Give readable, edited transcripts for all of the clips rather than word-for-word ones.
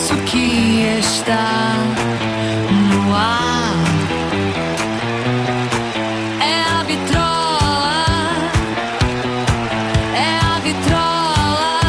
isso que está no ar. É a vitrola, é a vitrola,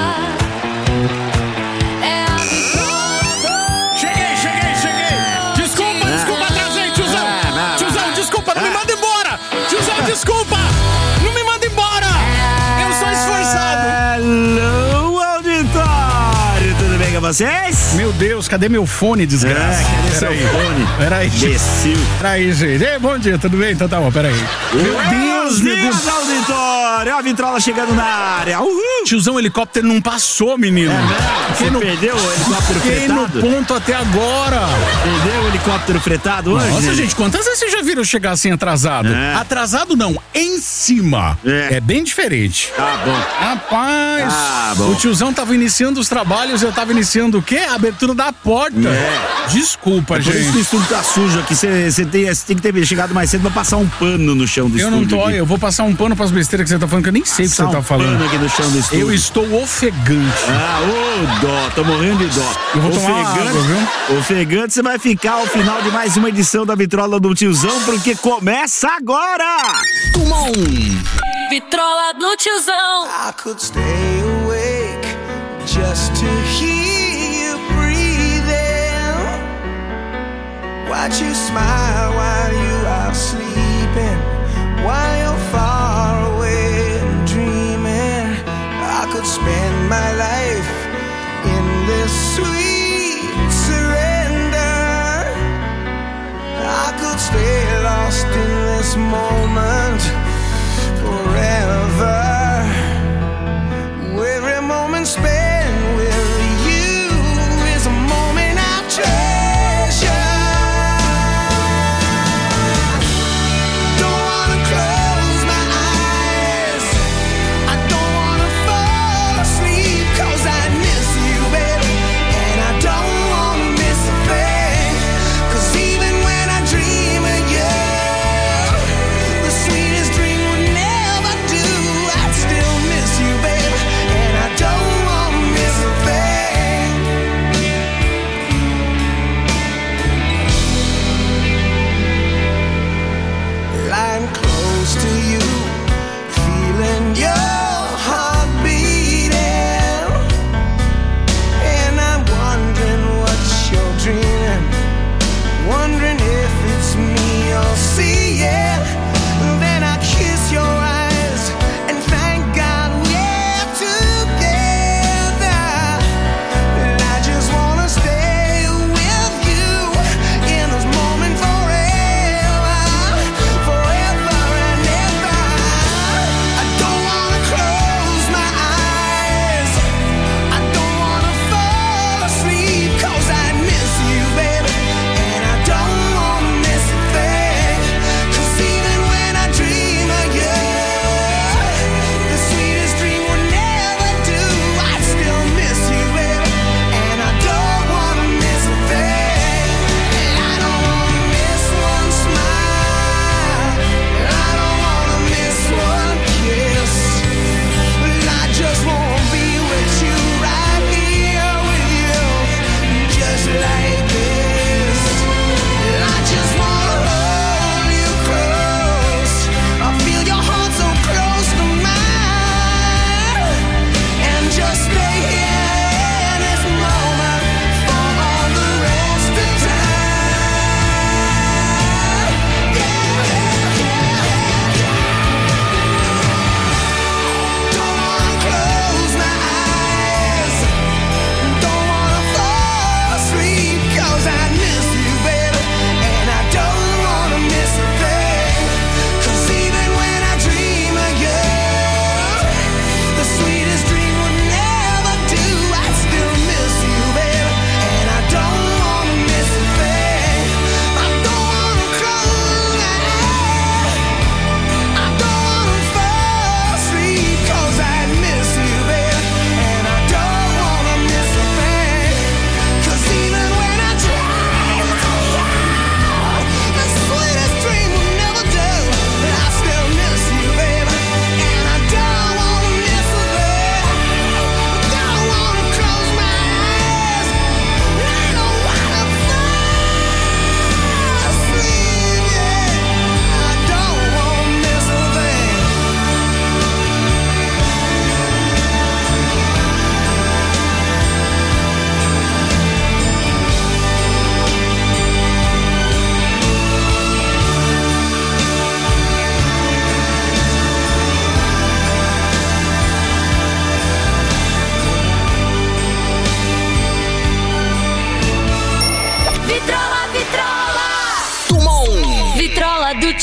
é a vitrola. Cheguei! Desculpa, atrasei, tiozão! Tiozão, desculpa, não me manda embora! Tiozão, desculpa! Não me manda embora! Eu sou esforçado! Alô, auditório! Tudo bem com vocês? Meu Deus, cadê meu fone, desgraça? Cadê seu fone? Peraí, Imbecil. Peraí, gente. Ei, bom dia, tudo bem? Então tá bom, peraí. Buenos dias, auditório! A vitrola chegando na área. Uhul! Tiozão, o helicóptero não passou, menino. Você perdeu o helicóptero Fiquei no fretado? ponto até agora. Perdeu o helicóptero fretado hoje? Nossa, né? gente, quantas vezes vocês já viram chegar assim atrasado? É. Atrasado não, em cima. É. Bem diferente. Tá bom. Rapaz, bom. o tiozão tava iniciando os trabalhos, eu tava iniciando o quê? A abertura da porta. É. Desculpa, Por isso que o gente. estúdio tá sujo aqui. Você tem que ter chegado mais cedo pra passar um pano no chão do Eu estúdio. não tô, aqui. eu vou passar um pano pras besteiras que você tá falando, que eu nem sei o que você Passar tá um falando. pano aqui no chão do estúdio. Eu estou ofegante. Ô dó, tô morrendo de dó. Eu vou tomar uma água, viu? Ofegante, você vai ficar ao final de mais uma edição da Vitrola do Tiozão, porque começa agora! Vitrola do tiozão. I could stay awake just to hear you breathing. Watch you smile while you are sleeping, while you're far away and dreaming. I could spend my life in this sweet surrender. I could stay lost in this moment forever. Every moment spent with you is a moment I treasure.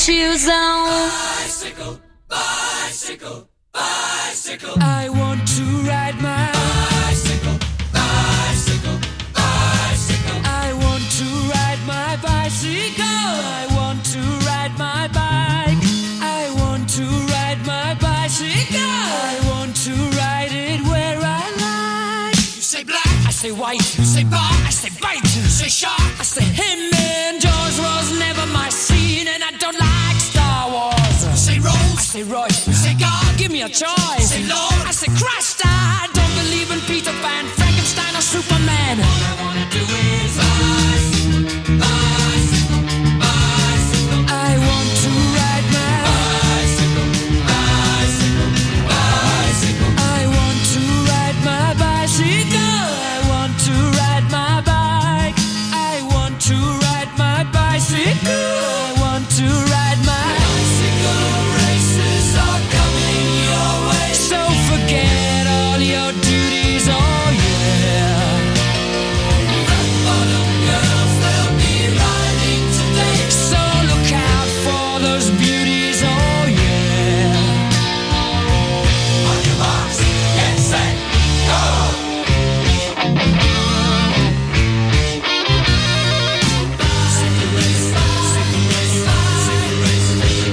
tiozão. Bicycle, bicycle, bicycle. I want to ride my Bicycle, bicycle, bicycle. I want to ride my bicycle. I want to ride my bike. I want to ride my bicycle. I want to ride it where I like. You say black, I say white. you say bar, I say bite. you say shark. I say him and Jaws was never my scene, and I don't like Star Wars. You say I Rose, say Royce. you say God, Give me a choice. say Lord. I say Christ. I don't believe in Peter Pan, Frankenstein, or Superman. All I wanna do is bicycle, bicycle, bicycle. I want to ride my Bicycle, bicycle, bicycle. I want to ride my bicycle. I want to ride my bike. I want to ride my bicycle. I want to ride my Bicycle races are coming your way. So forget all your duties, oh yeah. Rock bottom girls, they'll be riding today. So look out for those beauties, oh yeah. On your marks, get set, go. Bicycle race, bicycle race, bicycle race.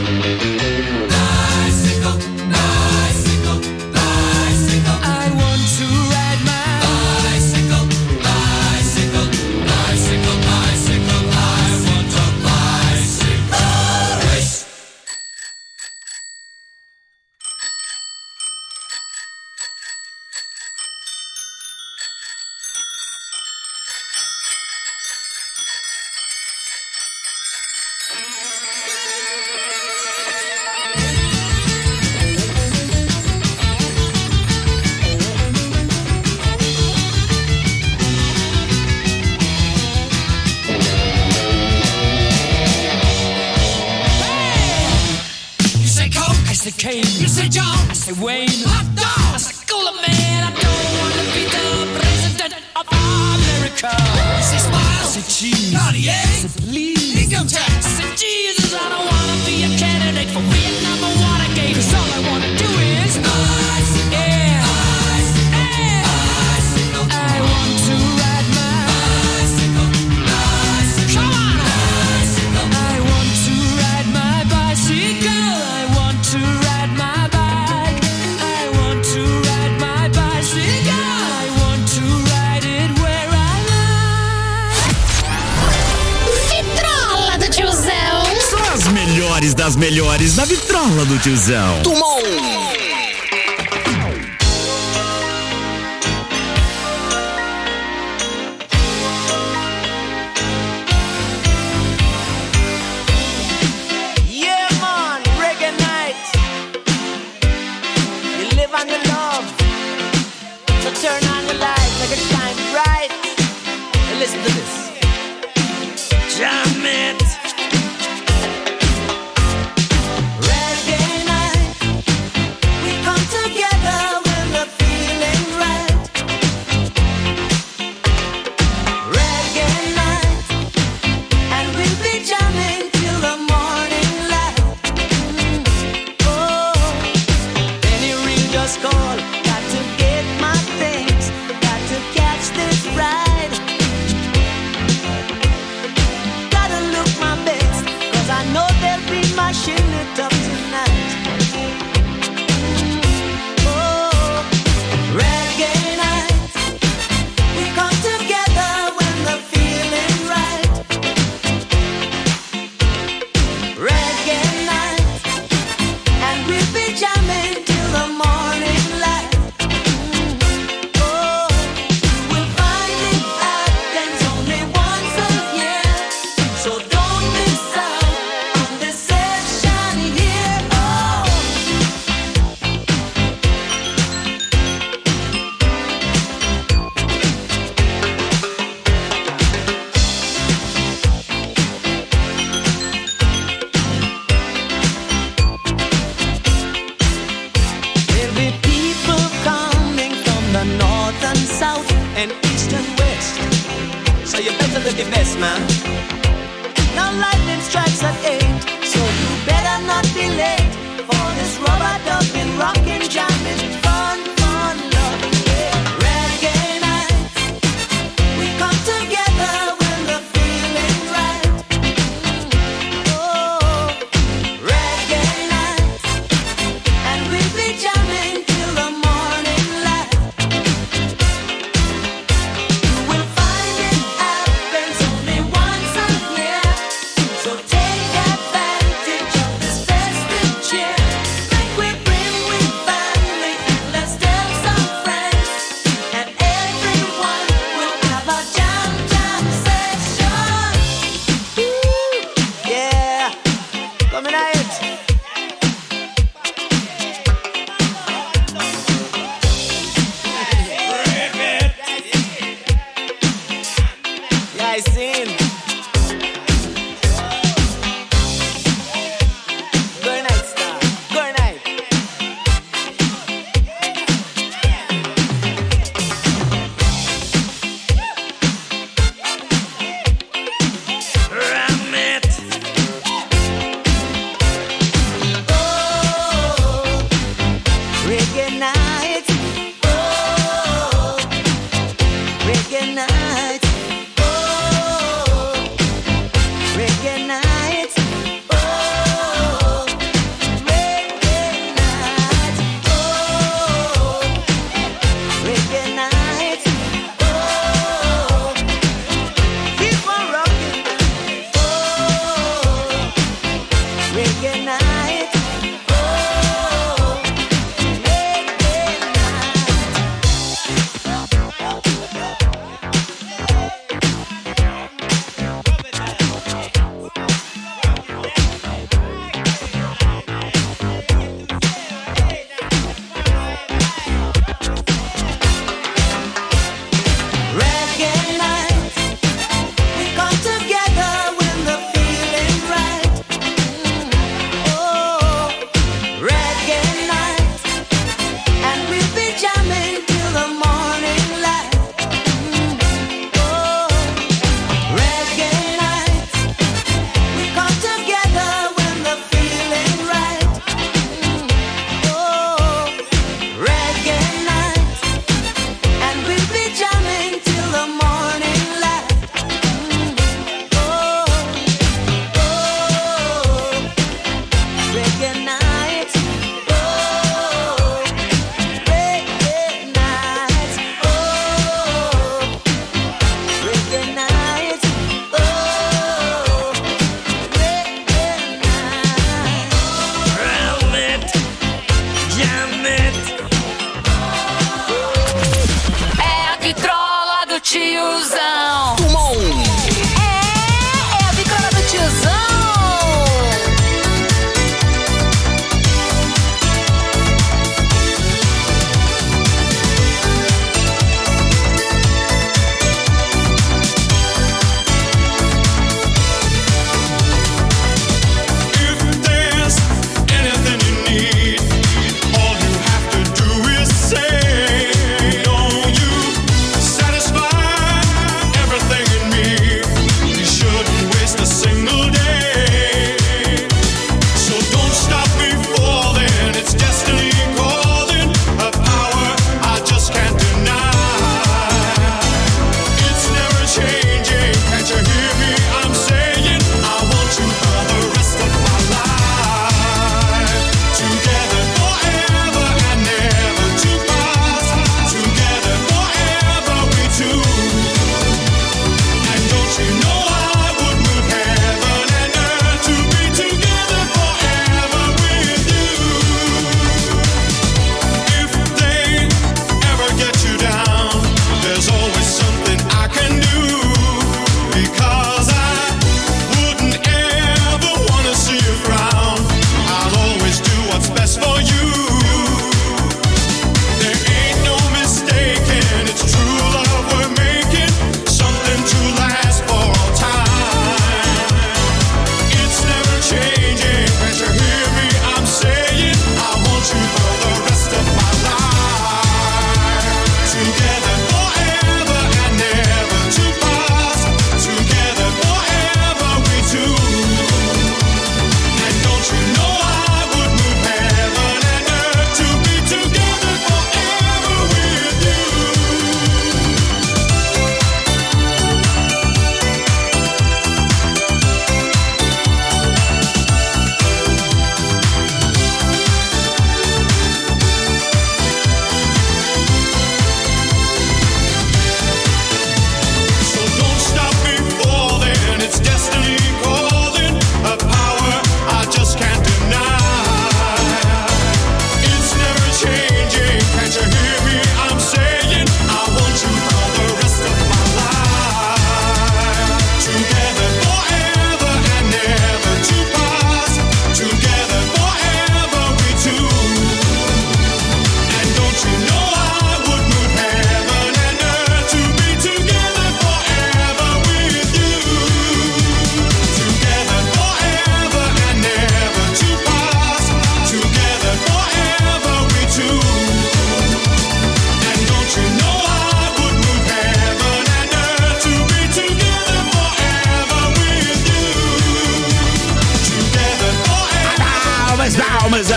Bicycle, bicycle, bicycle. I want to ride my Bicycle, bicycle, bicycle, bicycle. I want a bicycle race. You say Coke, I say Kane, you say John, I say Wayne, hot dog. I say Cooler Man. I don't want to be the president of America. You say I Smile, say cheese, Cartier, I say please, income I tax. say Jesus. I don't want to be a candidate for Vietnam or Watergate. 'Cause all I want to do is Bicycle, yeah, yeah. bicycle, I want to ride my bicycle, bicycle, come on. bicycle. I want to ride my bicycle. I want to ride my bike. I want to ride my bicycle. I want to ride it where I like. Vitrola do tiozão. São as melhores das melhores da vitrola do tiozão. Yeah, man, reggae night. You live on your love. So turn on the light, make it shine bright. And listen to this. Jam it. Reggae night. We come together when we're feeling right. Reggae night. And we'll be jamming till the morning light. Oh, any ring just call. Got to get my things. Got to catch this ride. Gotta look my best, 'cause I know they'll be mashing it up tonight. Oh, reggae night. We come together when the feeling right. Reggae night, and we'll be jamming till the morning light. Oh, you will find it happens only once a year, so don't miss out on this session here. Oh. There'll be people coming from the north and south and east and west, so you better live your best, man. Now lightning strikes at 8, so you better Tyson. Good night, star. Good night. Ram it. Oh, reggae night. Oh, reggae night. Oh, reggae night. Oh, reggae night. Oh, reggae night. Oh, keep on rocking. Oh, reggae night. Oh, reggae night.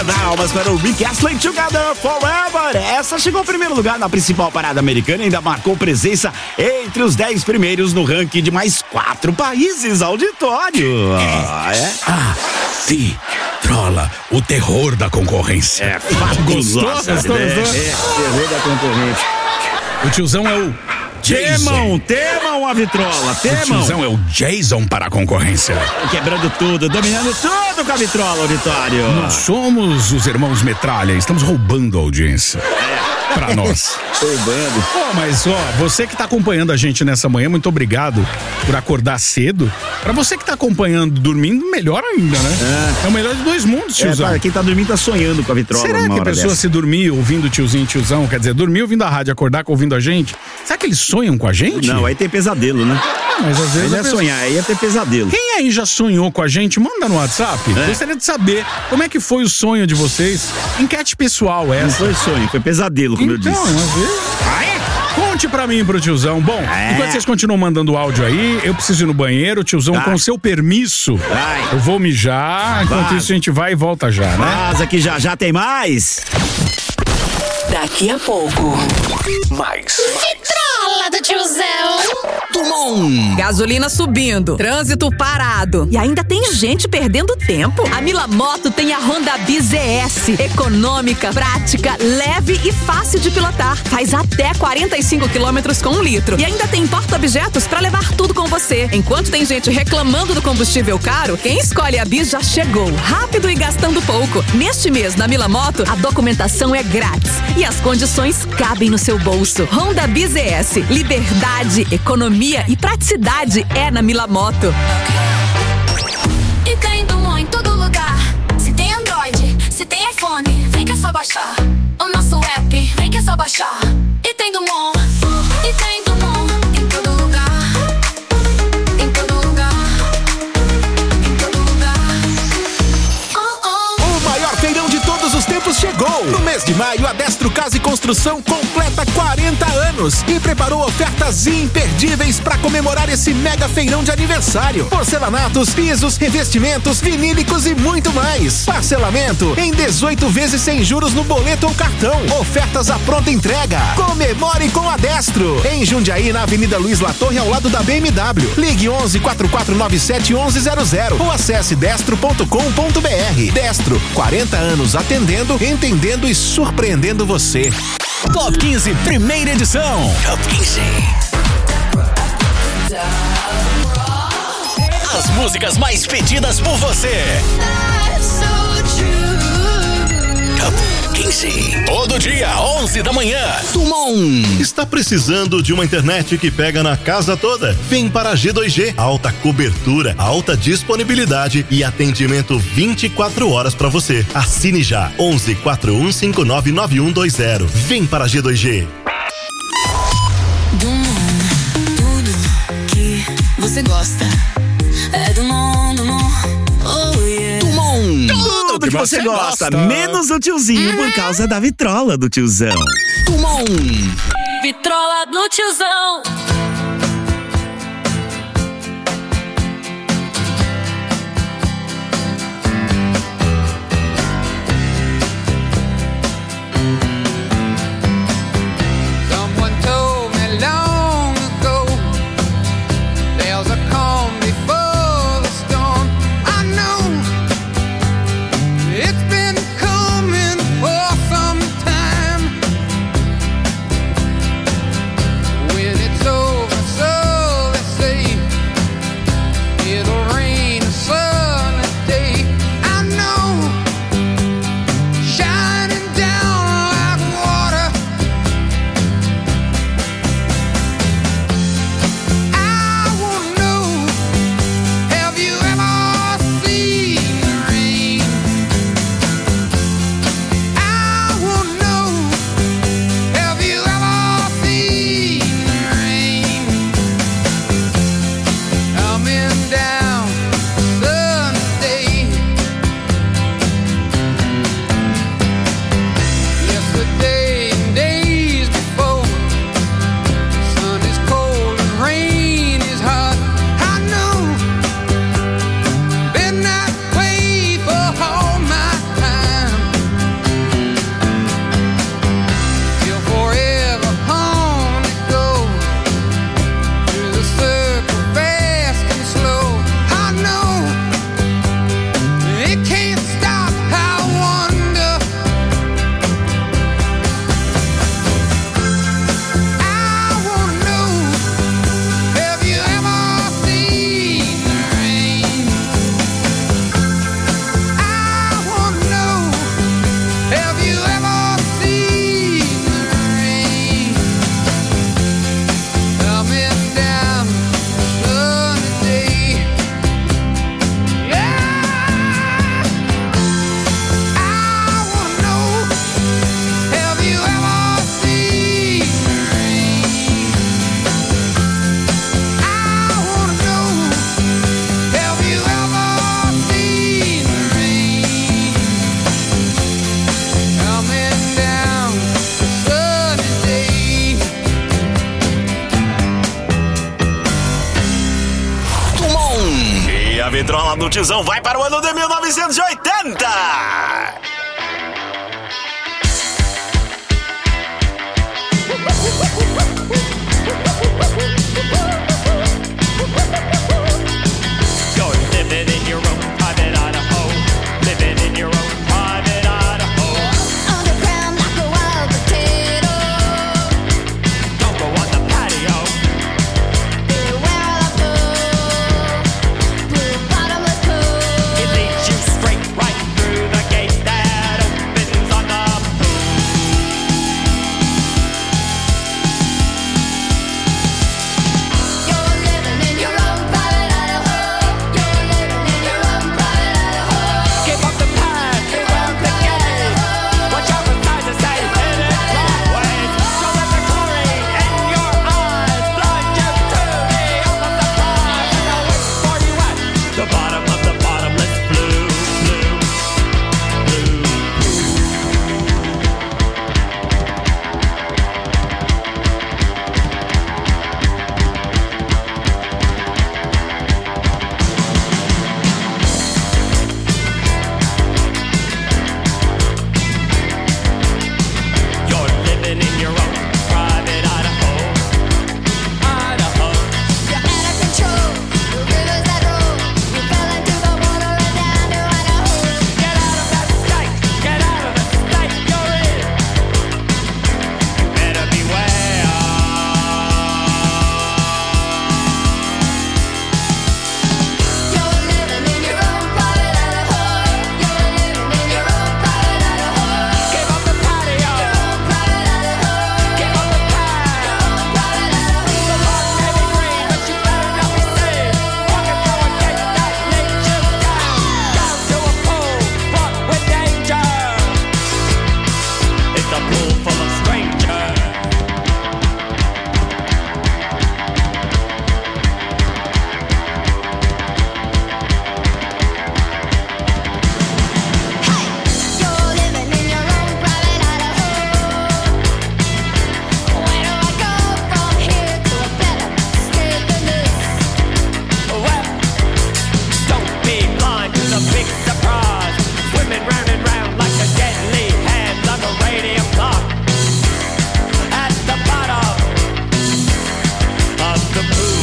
da Almas para o Rick Astley Together Forever. Essa chegou ao primeiro lugar na principal parada americana e ainda marcou presença entre os 10 primeiros no ranking de mais 4 países. Auditório. Vitrola, o terror da concorrência. Gostou? Gostou? Terror da concorrência. O tiozão é o Jason. Temam a vitrola, O temam. tiozão é o Jason para a concorrência. Quebrando tudo, dominando tudo com a vitrola, auditório. Nós somos os irmãos Metralha, estamos roubando a audiência. Pra nós. Roubando. Mas você que tá acompanhando a gente nessa manhã, muito obrigado por acordar cedo. Pra você que tá acompanhando dormindo, melhor ainda, né? É o melhor de dois mundos, tiozão. Quem tá dormindo tá sonhando com a vitrola. Será numa que a hora pessoa dessa? se dormir ouvindo tiozinho e tiozão, quer dizer, dormir ouvindo a rádio, acordar ouvindo a gente? Será que eles sonham com a gente? Não, aí tem pesadelo, né? Mas às vezes Aí não a é pessoa- sonhar, aí é ter pesadelo. Quem aí já sonhou com a gente? Manda no WhatsApp. Gostaria de saber como é que foi o sonho de vocês. Enquete pessoal Não essa. foi sonho, foi pesadelo, como eu Então, disse. às vezes... Conte pra mim, pro tiozão. Bom, enquanto vocês continuam mandando áudio aí, eu preciso ir no banheiro, tiozão, Tá. com o seu permisso, Vai. eu vou mijar, enquanto Vai. isso a gente vai e volta já, né? Mas aqui já tem mais. Daqui a pouco. Vitrola do tiozão. Gasolina subindo, trânsito parado e ainda tem gente perdendo tempo. A Mila Moto tem a Honda Biz ES, econômica, prática, leve e fácil de pilotar. Faz até 45 quilômetros com 1 litro. E ainda tem porta-objetos pra levar tudo com você. Enquanto tem gente reclamando do combustível caro, quem escolhe a Biz já chegou, rápido e gastando pouco. Neste mês, na Mila Moto, a documentação é grátis e as condições cabem no seu bolso. Honda Biz ES, liberdade, economia e praticidade é na Mila Moto. E tem Dumont em todo lugar. Se tem Android, se tem iPhone, vem que é só baixar. O nosso app, vem que é só baixar. E tem Dumont, e tem Dumont em todo lugar. Em todo lugar. Em todo lugar. O maior feirão de todos os tempos chegou! No mês de maio, a Destro Casa e Construção completa 40 anos e preparou ofertas imperdíveis para comemorar esse mega feirão de aniversário. Porcelanatos, pisos, revestimentos, vinílicos e muito mais. Parcelamento em 18 vezes sem juros no boleto ou cartão. Ofertas à pronta entrega. Comemore com a Destro. Em Jundiaí, na Avenida Luiz Latorre, ao lado da BMW. Ligue 11 4497 1100 ou acesse destro.com.br. Destro, 40 anos atendendo, entendendo e surpreendendo você. Top 15, primeira edição. Top 15. As músicas mais pedidas por você. Top 15. Todo dia, 11 da manhã. Dumont. Está precisando de uma internet que pega na casa toda? Vem para a G2G. Alta cobertura, alta disponibilidade e atendimento 24 horas para você. Assine já. 11 41 59 9120. Vem para a G2G. Tudo que você gosta é Dumont, Dumont, oh yeah. Dumont. Tudo que você gosta, menos o tiozinho por causa da vitrola do tiozão. Dumont. Vitrola do tiozão. Someone told me long ago there's a calm before the storm. I know it's been coming for some time. When it's over a vitrola do Tizão vai para o ano de 1980. You're living in your own private Idaho. Living in your own private Idaho. Underground like a wild potato. Don't go on the patio. Beware of the blue bottomless pool. It leads you straight right through the gate that opens on the pool. You're living in your own private Idaho. You're living in your own private Idaho. Give up the past, give up the game. Watch out for signs that say hit it wrong ways. Don't let the glory in your eyes blind you to the other surprise. And I'll wait for you at the bottom of the bottomless blue, blue, blue. You're living in your own private Idaho. Idaho. You're out of control. The rivers that roll. You fell into the water and down to Idaho. Get out of that state. Get out of the state you're in. You better beware. You're living in your own private Idaho. You're living in your own private Idaho. Give up the patio. Private Idaho. Give up the past. Private Idaho. The Lord may be green, but you better not be seen. Walking through a gate that leads you down. Down to a pool fraught with danger. It's a pool full of strangers. You're living in your own private Idaho. Where do I go from here to a better state than this? Well, don't be blind to the big surprise. Swimming round and round like a deadly hand on a radium clock. At the bottom of the pool.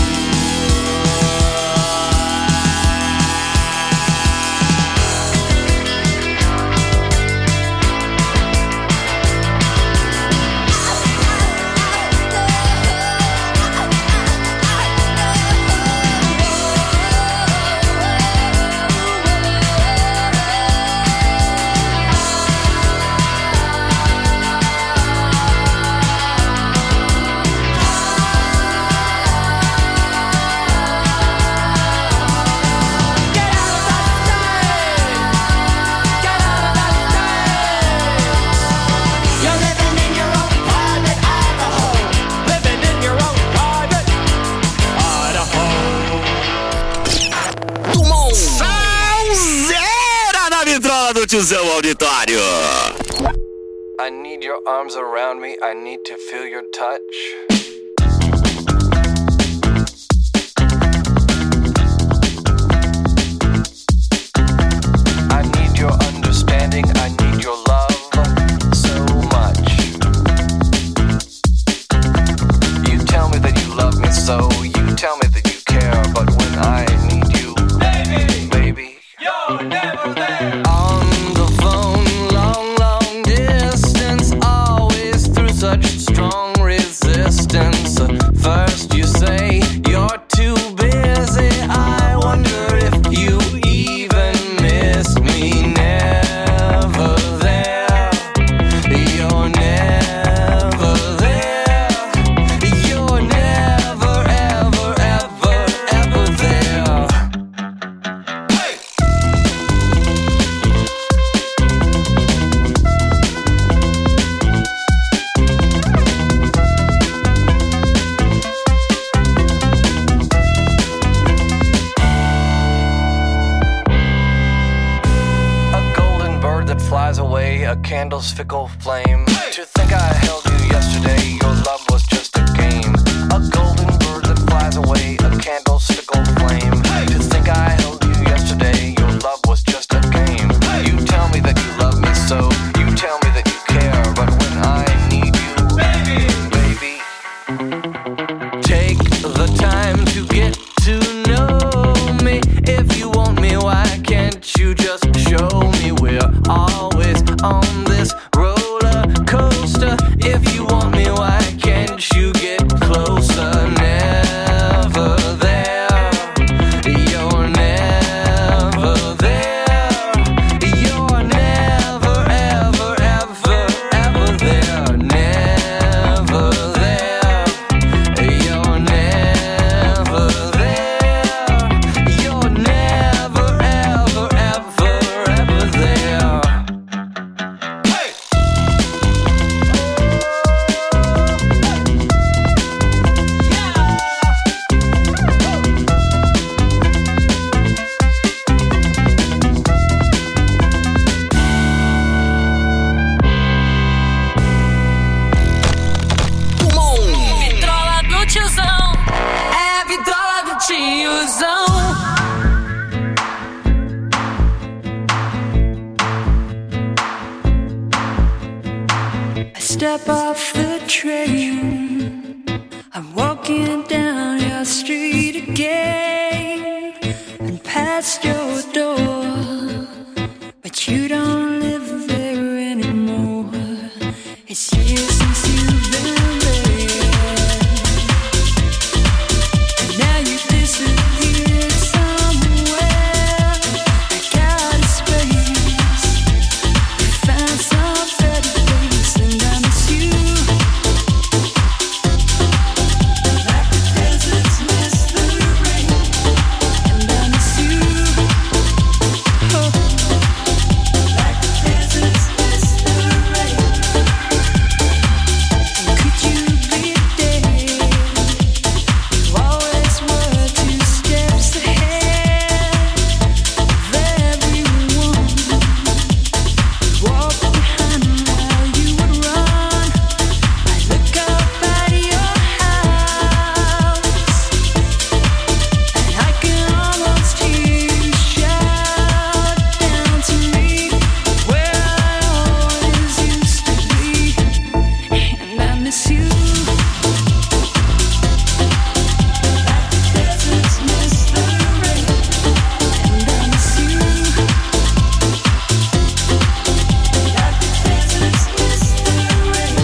You're living in your own private Idaho. Living in your own private Idaho. Salzeira na vitrola do Tizão Auditório. I need your arms around me. I need to feel your touch. I need your understanding. I need your love so much. You tell me that you love me so. You tell me that you care. But when I need you, baby, You're never there. on the phone, long, long distance, always through such strong resistance. First you say you're too busy. I wonder if you even miss me. Never there. You're never there. You're never, ever, ever, ever there. A candle's fickle flame. To think I held you yesterday, your love was just a game. A golden bird that flies away, a candle's fickle flame. To think I tiozão. I step off the train, I'm walking down your street again and past your door, but you don't live there anymore. It's years since you've been there, and now you've disappeared somewhere. I got a space, found some better place, and I miss you. Like the deserts miss the rain, and I miss you. Oh, like the deserts miss the rain. And could you be there? You always were 2 steps ahead of everyone. Walk behind while you would run. I look up at your house, and I can almost hear you shout down to me where I always used to be, and I miss you. Like the deserts miss the rain, and I miss you. Like the deserts miss the rain.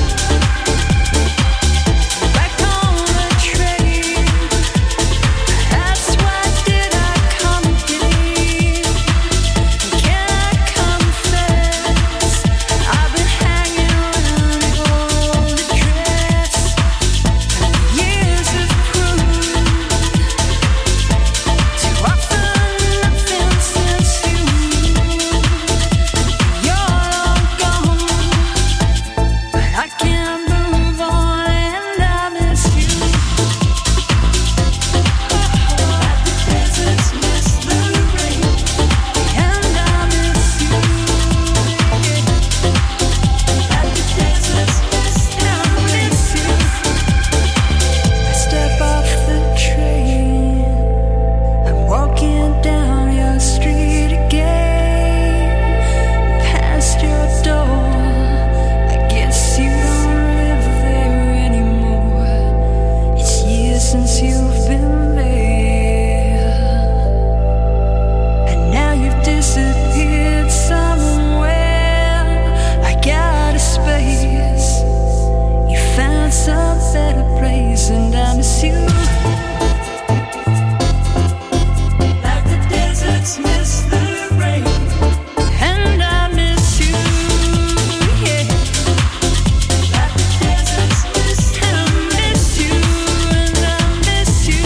Back on the train, that's why did I come here? Can I confess, I've been hanging around your old address. Years have proved too often nothing since you moved. You're long gone, but I can't move on, and I miss you. Like the deserts miss the rain, and I miss you. Like the deserts miss the rain, I miss you. I step off the train, I'm walking down your street again, past your door. I guess you don't live there anymore. It's years since you've been there, and now you've disappeared somewhere. I got a space, you found some better place, and I miss you. Like the deserts miss the rain, and I miss you. Yeah. Like the deserts miss the rain, I miss you, and I miss you.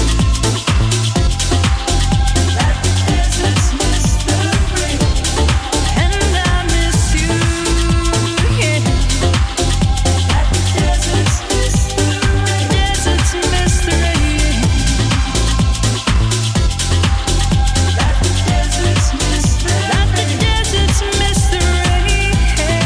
Like the deserts miss the rain, and I miss you. Yeah. Like the deserts miss the rain, deserts miss the rain. Like the deserts miss the rain, like the deserts miss the rain.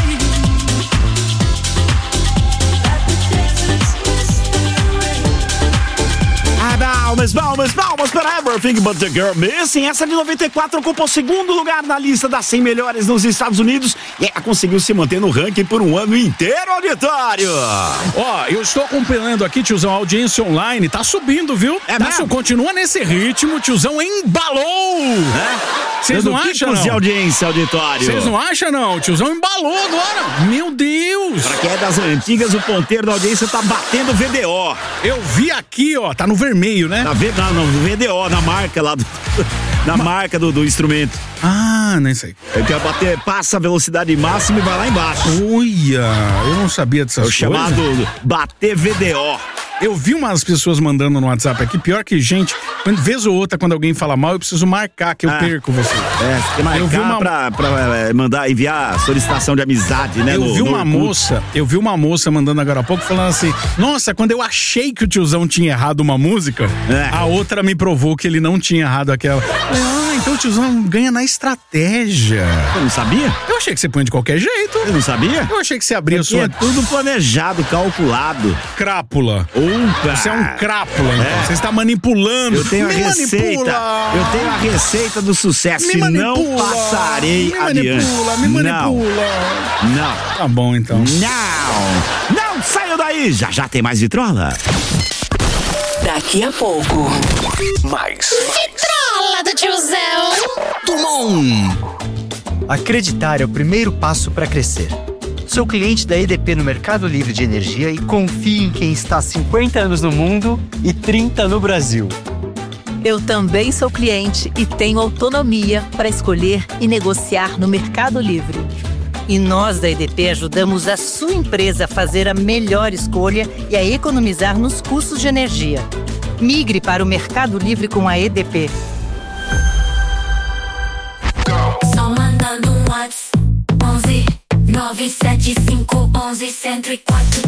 Like the deserts miss the rain. Ah, palmas para Everything But The Girl Missing. Essa de 94 ocupou o 2º lugar na lista das 100 melhores nos Estados Unidos e ela conseguiu se manter no ranking por um ano inteiro, auditório. Ó, eu estou acompanhando aqui, tiozão, a audiência online, tá subindo, viu? Continua nesse ritmo, tiozão embalou! Vocês não acham, não? De audiência, auditório. Vocês não acham, não? O tiozão embalou agora. Meu Deus! Pra quem é das antigas, o ponteiro da audiência tá batendo VDO. Eu vi aqui, ó, tá no vermelho, né? No VDO, na marca lá, na marca do instrumento. Ah, nem sei. Eu quero bater, passa a velocidade máxima e vai lá embaixo. Olha, eu não sabia dessas coisas. O chamado bater VDO. Eu vi umas pessoas mandando no WhatsApp aqui, pior que gente, vez ou outra, quando alguém fala mal, eu preciso marcar que eu perco você. Você tem que marcar pra mandar, enviar solicitação de amizade, né? Eu vi uma moça mandando agora há pouco, falando assim, nossa, quando eu achei que o tiozão tinha errado uma música, a outra me provou que ele não tinha errado aquela. Então o tiozão ganha na estratégia. Eu não sabia? Eu achei que você põe de qualquer jeito. Eu não sabia? Eu achei que você abria Aqui sua é tudo planejado, calculado. crápula. Opa! Você é um crápula, então. Você está manipulando. Eu tenho a Me receita. manipula. Eu tenho a receita do sucesso Me e não manipula. passarei Me adiante. manipula, me manipula. Não. Tá bom, então. Não saiu daí. Já tem mais vitrola. Daqui a pouco. Mais. Vitrola do tiozão. Acreditar é o primeiro passo para crescer. Sou cliente da EDP no Mercado Livre de Energia e confio em quem está há 50 anos no mundo e 30 no Brasil. Eu também sou cliente e tenho autonomia para escolher e negociar no Mercado Livre. E nós da EDP ajudamos a sua empresa a fazer a melhor escolha e a economizar nos custos de energia. Migre para o Mercado Livre com a EDP. Só mandando um WhatsApp 11 975 11 1043.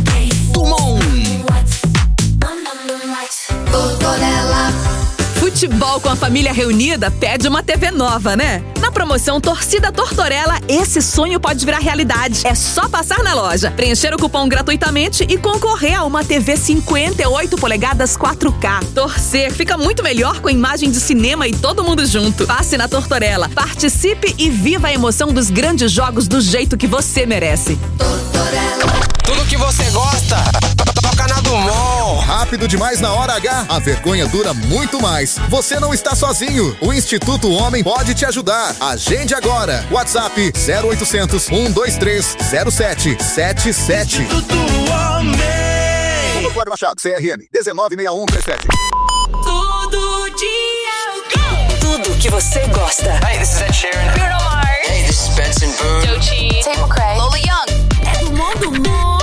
Tortorella. Futebol com a família reunida pede uma TV nova, né? Na promoção Torcida Tortorella, esse sonho pode virar realidade. É só passar na loja, preencher o cupom gratuitamente e concorrer a uma TV 58 polegadas 4K. Torcer fica muito melhor com imagem de cinema e todo mundo junto. Passe na Tortorella, participe e viva a emoção dos grandes jogos do jeito que você merece. Tudo que você gosta, toca na Dumont. Rápido demais na hora H, a vergonha dura muito mais. Você não está sozinho. O Instituto Homem pode te ajudar. Agende agora. WhatsApp 0800 123 0777. Instituto Homem. Cláudio Machado, CRM 196137. Todo dia. Tudo que você gosta. Hey, this is Ed Sheeran. Bruno Mars. Hey, this is Benson Boone. Doechii. Tate McRae. Lola Young. É do mundo mood.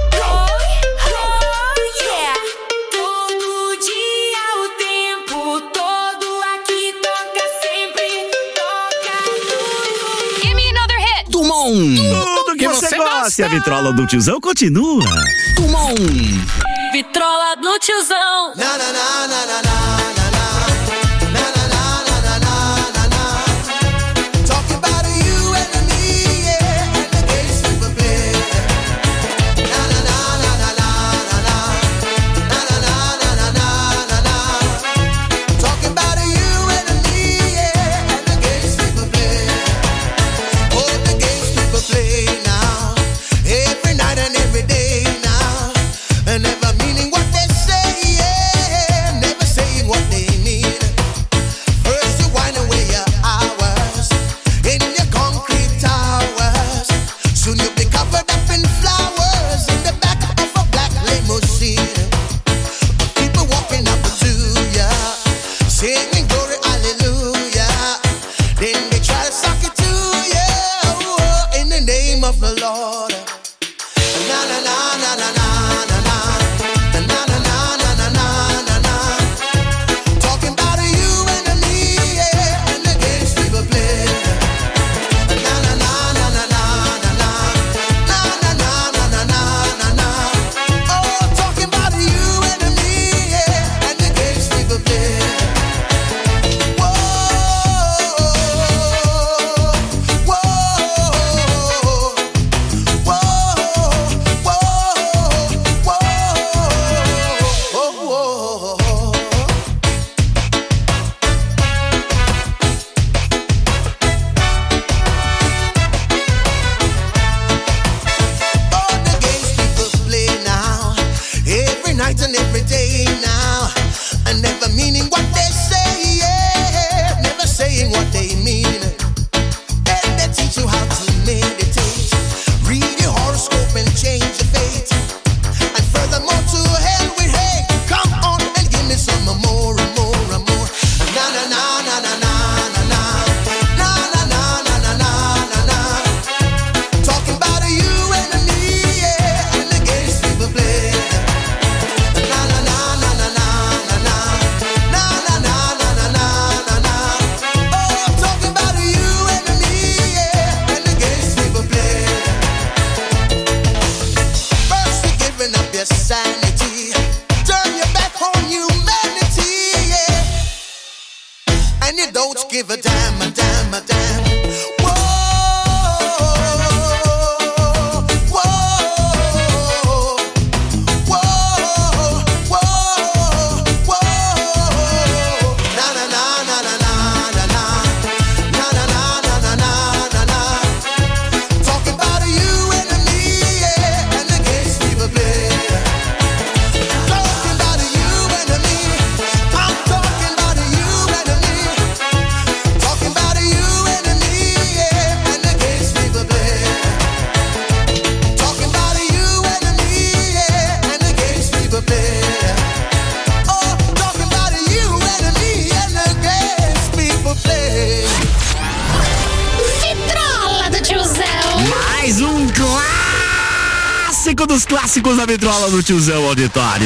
Yeah. Todo dia, o tempo todo aqui toca sempre. Toca tudo. Give me another hit. Tudo que você gosta. E a vitrola do tiozão continua. Vitrola do tiozão. and you don't give a damn, a damn, a damn. Whoa, whoa, whoa, whoa, whoa. Na na na na na na na na na na na na na. Talking about you and me, yeah, and the games people play. Talking about you and me. I'm talking about you and me. Talking about you and me, yeah, and the games people play. Talking about you and me, yeah, and the games people play. Oh, talking about you and me and the games people play. Vitrola do tiozão. Mais um clássico dos clássicos da vitrola do tiozão auditório.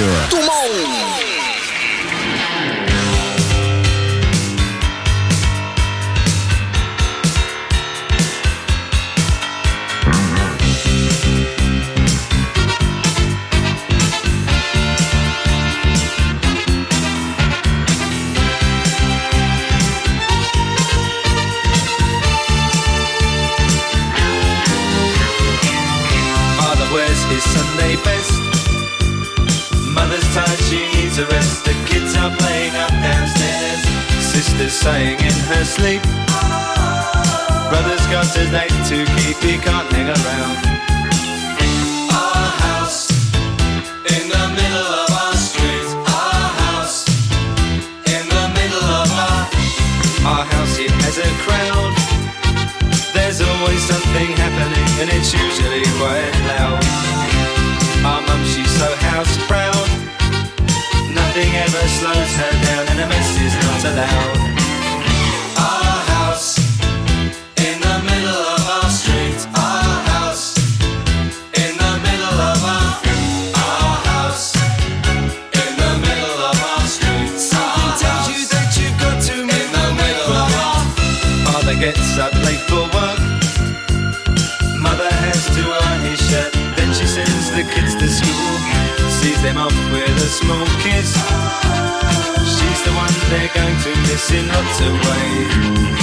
Father wears his Sunday best. Mother's tired, she needs a rest. The kids are playing up downstairs. Sister's sighing in her sleep. Brother's got a date to keep, he can't hang around. Our house in the middle of our street. Our house in the middle of our house. It has a crowd. There's always something happening, and it's usually quite loud. Our mum, she's so house proud. Nothing ever slows her down, and a mess is not allowed. Our house in the middle of our street. Our house in the middle of our house in the middle of our street. Something tells you that you've got to meet in the middle of our. Father gets up late for work. Mother has to iron his shirt. Then she sends the kids to school. Sees them off with a small kiss. She's the one they're going to miss in lots of ways.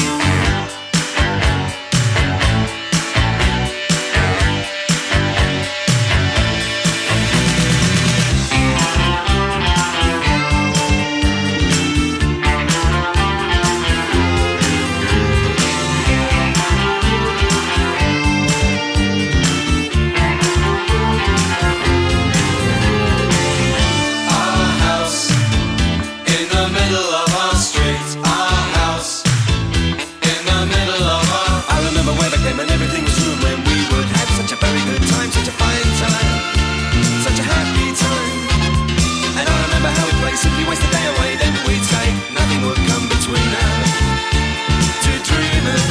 Our house in the middle of our street. Our house in the middle of our. I remember when I came and everything was true. When we would have such a very good time, such a fine time, such a happy time. And I remember how we'd play, simply waste the day away. Then we'd say nothing would come between us. Two dreamers.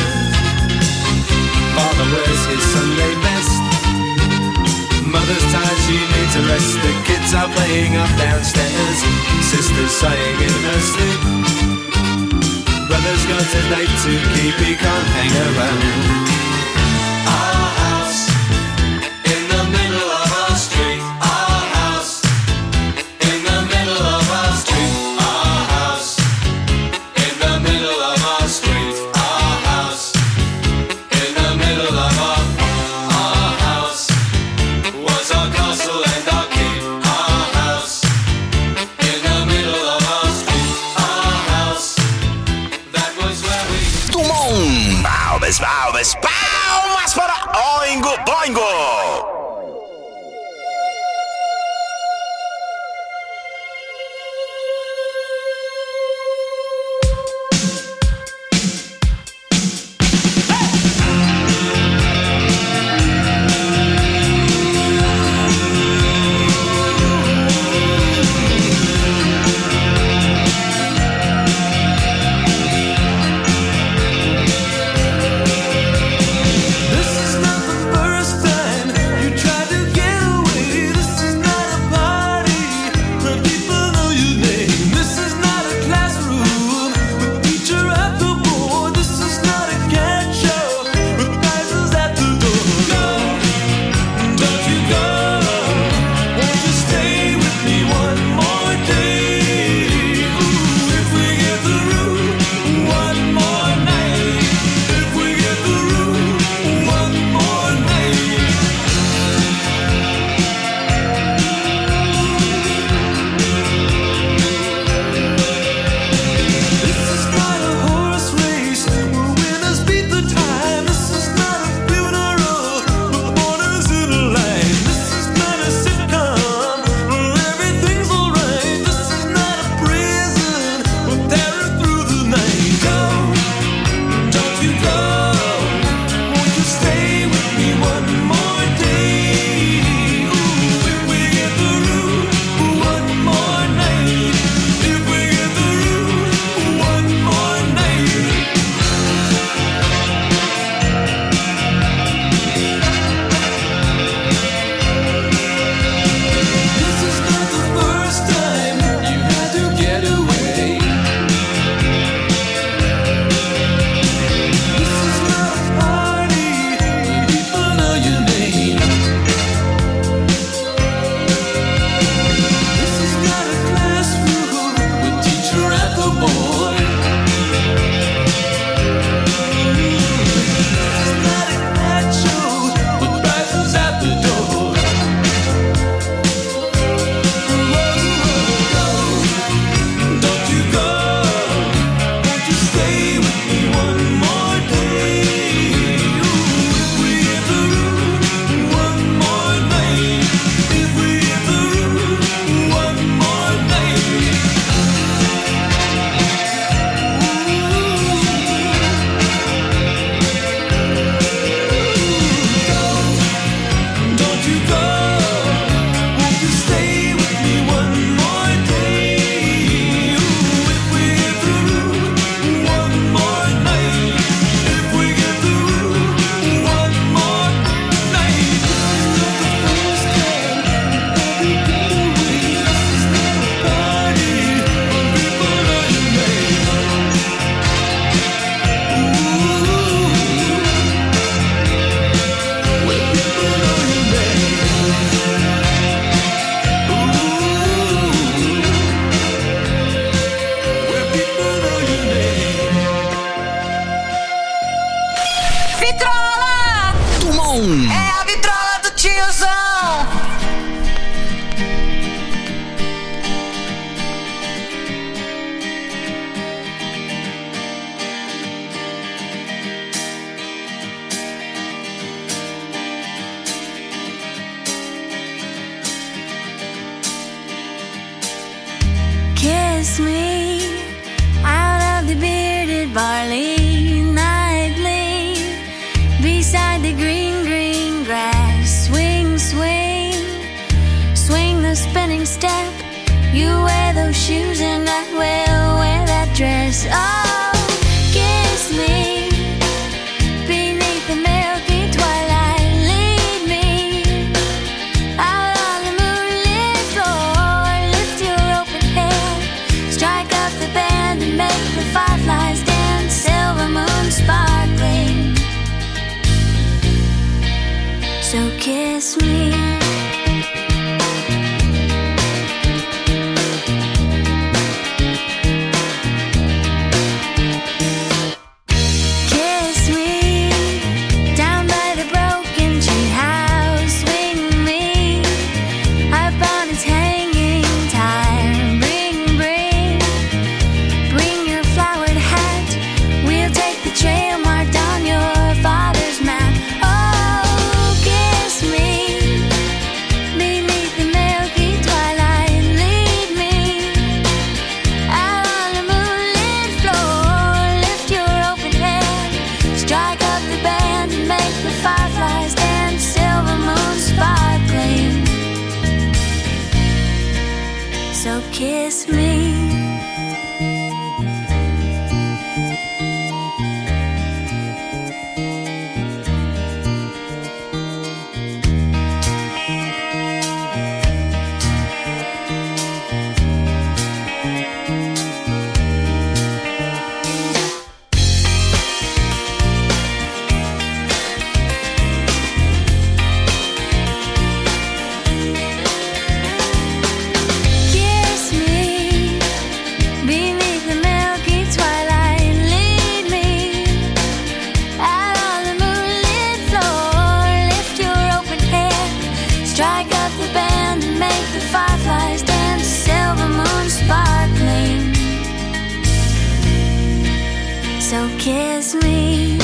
Father wears his Sunday best. Mother's tired, she needs a rest. The kids are playing up downstairs. Sister's sighing in her sleep. Brother's got a date to keep, he can't hang around. Our house in the middle of our street. Our house in the middle of our street. Our house in the middle of our street. Our house in the middle of our house was our castle and our keep. Our house in the middle of our street. Our house, that was where we. Palmas, palmas, palmas para Oingo Boingo! This is not the first time you the fireflies dance, silver moon sparkling. So kiss me. Kiss me down by the broken tree house. Swing me up on its hanging tire. Bring your flowered hat. We'll take the trail marked on your father's map. Oh, kiss me beneath the milky twilight. Lead me out on the moonlit floor. Lift your open hand, strike up the band, and make the fireflies dance, silver moon sparkling. So kiss me. Kiss me beneath the milky twilight. Lead me out on the moonlit floor. Lift your open hand, strike up the band, and make the fireflies dance, silver moon sparkling. So kiss me.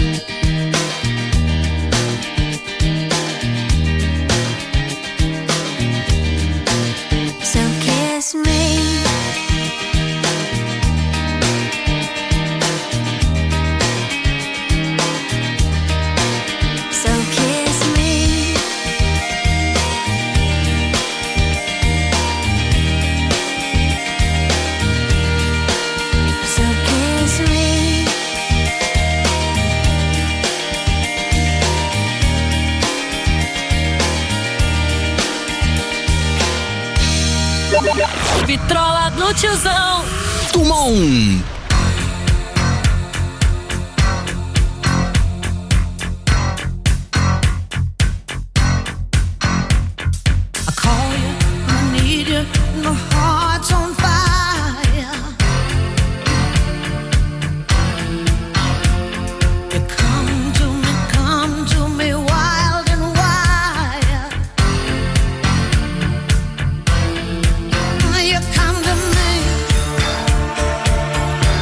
So kiss me. So kiss me. So kiss me. Vitrola no tiozão. Tumon. I call you, I need you, my heart's on fire. You come to me wild and wild. You come to me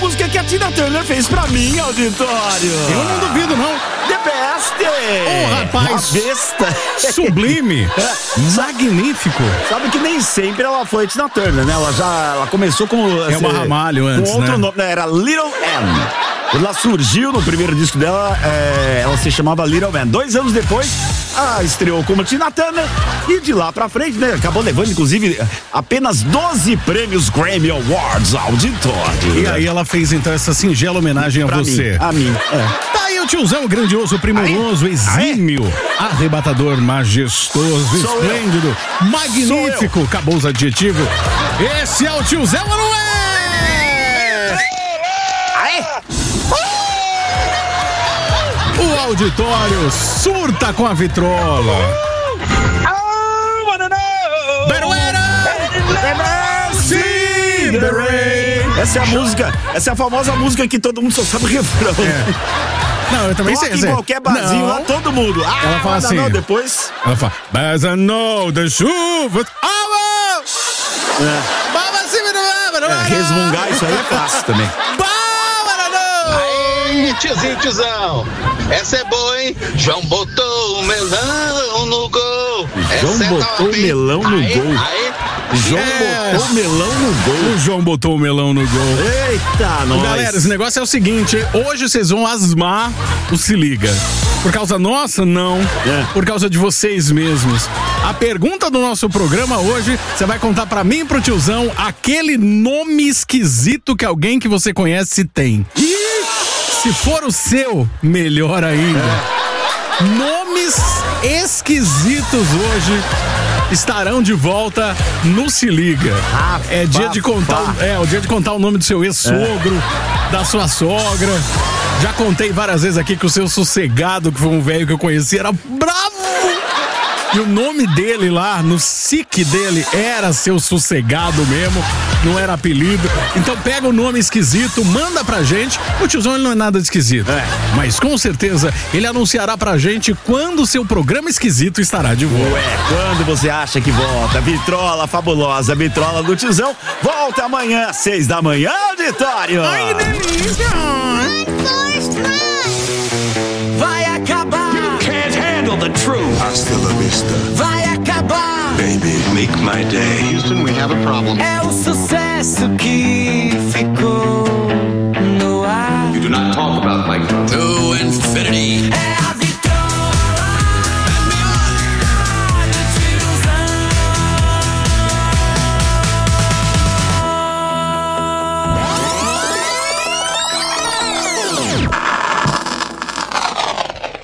música que a Tina Turner fez pra mim, auditório. Eu não duvido, não. The Best! Ô, rapaz. Uma besta. Sublime. Magnífico. Sabe que nem sempre ela foi Tina Turner, né? Ela começou como... Elba Ramalho antes, com outro né? nome, né? Era Little M. Quando ela surgiu no primeiro disco dela, ela se chamava Little Man. 2 anos depois, ela estreou como Tina Turner e de lá pra frente, né? Acabou levando, inclusive, apenas 12 prêmios Grammy Awards, auditório. E aí ela fez, então, essa singela homenagem a Pra você. mim, a mim. Tá aí o tiozão grandioso, primoroso, exímio, arrebatador, majestoso, Sou esplêndido, magnífico. Acabou os adjetivos. Esse é o tiozão, ou não é? O auditório surta com a vitrola. Essa é a famosa música que todo mundo só sabe o refrão. Não, eu também Toca sei. em qualquer barzinho lá, todo mundo. Ela fala assim. Não, depois... Ela fala, mas I know the chuva. Resmungar isso aí é fácil também. Aí, tiozão, essa é boa, hein? João botou o melão no gol. João Essa é botou top, o hein? melão no Aí, gol. aí. João botou o melão no gol. O João botou o melão no gol. Eita, nós. Galera, esse negócio é o seguinte, hoje vocês vão asmar o Se Liga. Por causa nossa, não. Por causa de vocês mesmos. A pergunta do nosso programa hoje, você vai contar pra mim e pro tiozão aquele nome esquisito que alguém que você conhece tem. Se for o seu, melhor ainda. Nomes esquisitos hoje estarão de volta no Se Liga. É dia de contar, o dia de contar o nome do seu ex-sogro, da sua sogra. Já contei várias vezes aqui que o seu Sossegado, que foi um velho que eu conheci, era bravo. E o nome dele lá, no SIC dele, era Seu Sossegado mesmo, não era apelido. Então pega o nome esquisito, manda pra gente. O tiozão ele não é nada de esquisito. Mas com certeza ele anunciará pra gente quando o seu programa esquisito estará de volta. Quando você acha que volta? Vitrola fabulosa, vitrola do tiozão. Volta amanhã, 6 da manhã, auditório. Ai, que delícia! Vai acabar. You can't handle the truth. Hasta la vista. Vai acabar. Baby, make my day. Houston, we have a problem. É o sucesso que